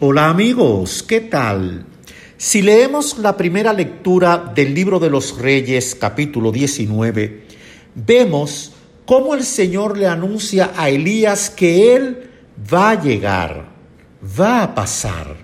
Hola amigos, ¿qué tal? Si leemos la primera lectura del libro de los Reyes, capítulo 19, vemos cómo el Señor le anuncia a Elías que él va a llegar, va a pasar.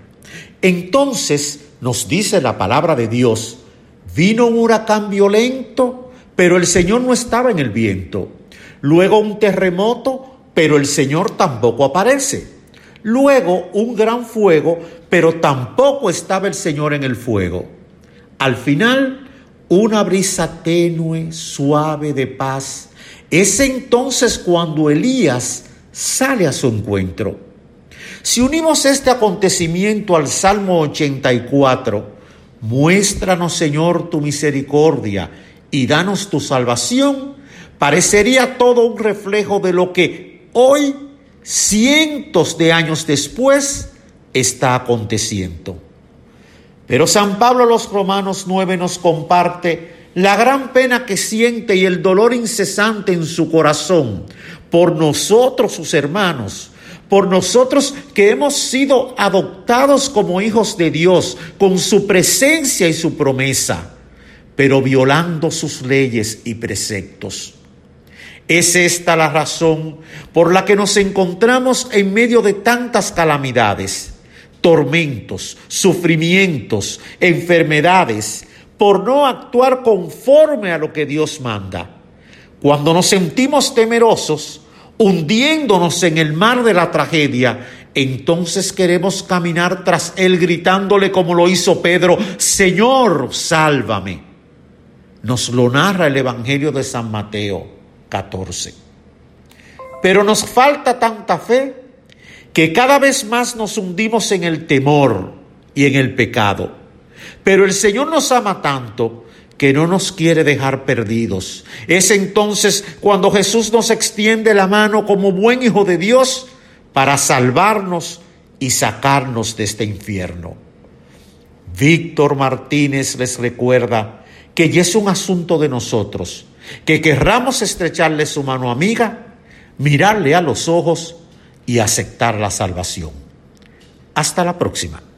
Entonces nos dice la palabra de Dios, vino un huracán violento, pero el Señor no estaba en el viento. Luego un terremoto, pero el Señor tampoco aparece. Luego un gran fuego, pero tampoco estaba el Señor en el fuego. Al final, una brisa tenue, suave, de paz. Es entonces cuando Elías sale a su encuentro. Si unimos este acontecimiento al Salmo 84, muéstranos, Señor, tu misericordia y danos tu salvación, parecería todo un reflejo de lo que hoy, cientos de años después, está aconteciendo. Pero San Pablo a los Romanos 9 nos comparte la gran pena que siente y el dolor incesante en su corazón por nosotros, sus hermanos, por nosotros que hemos sido adoptados como hijos de Dios con su presencia y su promesa, pero violando sus leyes y preceptos. Es esta la razón por la que nos encontramos en medio de tantas calamidades, tormentos, sufrimientos, enfermedades, por no actuar conforme a lo que Dios manda. Cuando nos sentimos temerosos, hundiéndonos en el mar de la tragedia, entonces queremos caminar tras Él gritándole como lo hizo Pedro, Señor, sálvame. Nos lo narra el Evangelio de San Mateo 14. Pero nos falta tanta fe que cada vez más nos hundimos en el temor y en el pecado. Pero el Señor nos ama tanto que no nos quiere dejar perdidos. Es entonces cuando Jesús nos extiende la mano como buen hijo de Dios para salvarnos y sacarnos de este infierno. Víctor Martínez les recuerda que ya es un asunto de nosotros, que querramos estrecharle su mano amiga, mirarle a los ojos y aceptar la salvación. Hasta la próxima.